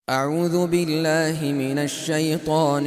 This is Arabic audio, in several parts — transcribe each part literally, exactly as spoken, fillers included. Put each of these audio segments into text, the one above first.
أعوذ بالله من الشيطان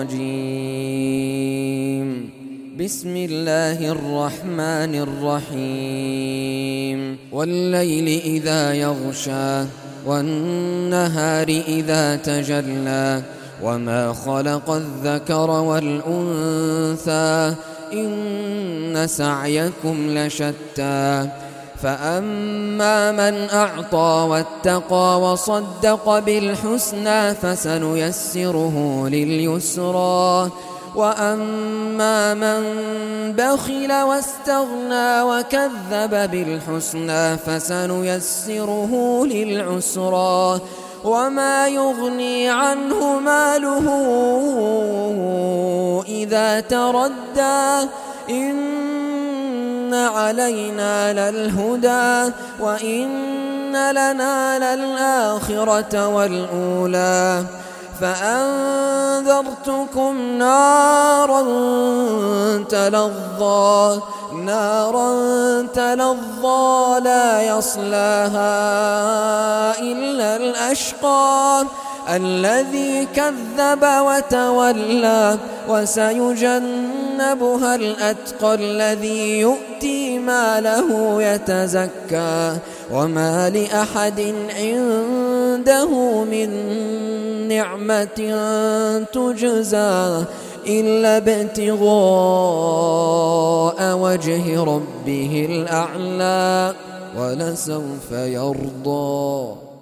الرجيم. بسم الله الرحمن الرحيم. والليل إذا يغشى والنهار إذا تجلى وما خلق الذكر والأنثى إن سعيكم لشتى فأما من أعطى واتقى وصدق بالحسنى فسنيسره لليسرى وأما من بخل واستغنى وكذب بالحسنى فسنيسره للعسرى وما يغني عنه ماله إذا تردى إن علينا للهدى وإن لنا للآخرة والأولى فأنذرتكم نارا تلظى نارا تلظى لا يصلاها إلا الأشقى الذي كذب وتولى وسيجنبها الأتقى الذي يؤتي ماله يتزكى وما لأحد عنده من نعمة تجزى إلا ابتغاء وجه ربه الأعلى ولسوف يرضى.